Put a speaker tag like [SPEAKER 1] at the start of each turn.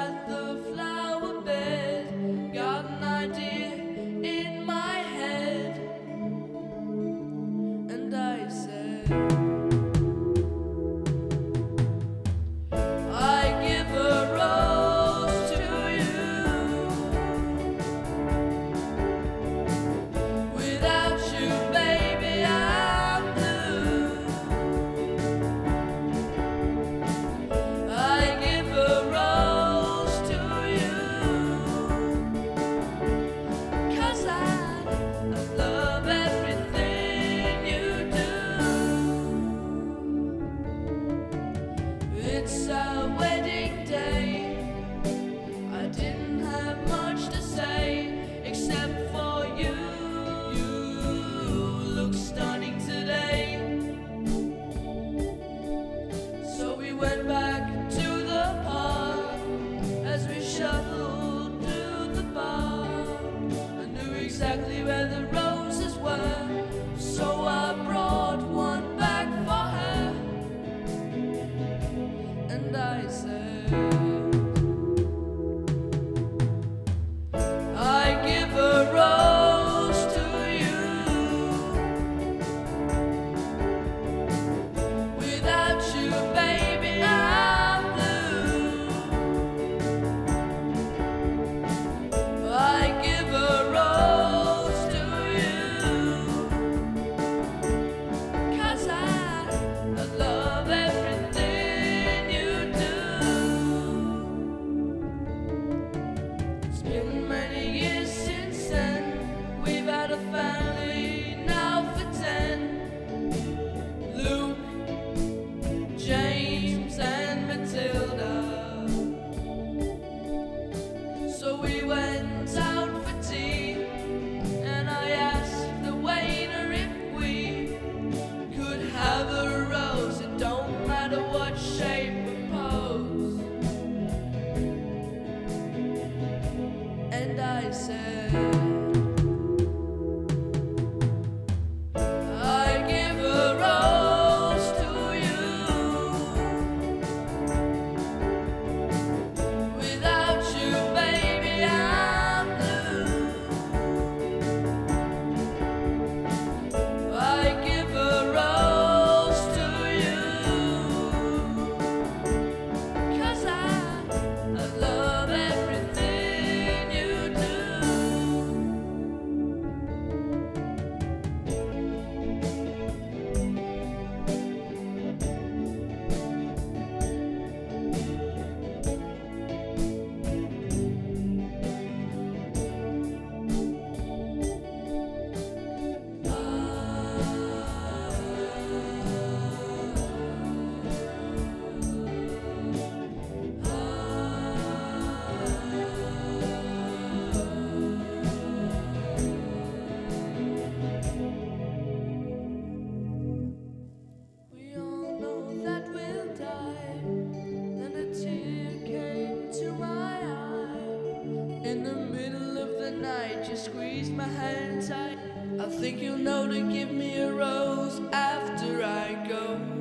[SPEAKER 1] at the flower bed, got an idea in my head, and I said, I give a rose to you. Without you, baby, I'm blue. I give a rose to you, 'cause I love everything you do. It's our wedding day. I didn't have much to say except for you. You look stunning today. So we went back to the park. As we shuffled through the park, I knew exactly where the roses were, so I brought one back for her, and I said, I give a rose to you. Without you, baby, I'm blue. I give a rose to you, 'cause I love everything you do. It's been many years since then. We've had a family now for 10. Luke, James and Matilda. So we went out for tea, and I asked the waiter if we could have a rose. It don't matter what shape or pose. And I said, I give a rose to you. Without you, baby, I'm blue. I give a rose to you, 'cause I love everything you do. We all know that we'll die. Then a tear came to my eye. In the middle of the night, you squeezed my hand tight. I think you'll know to give me a rose after I go.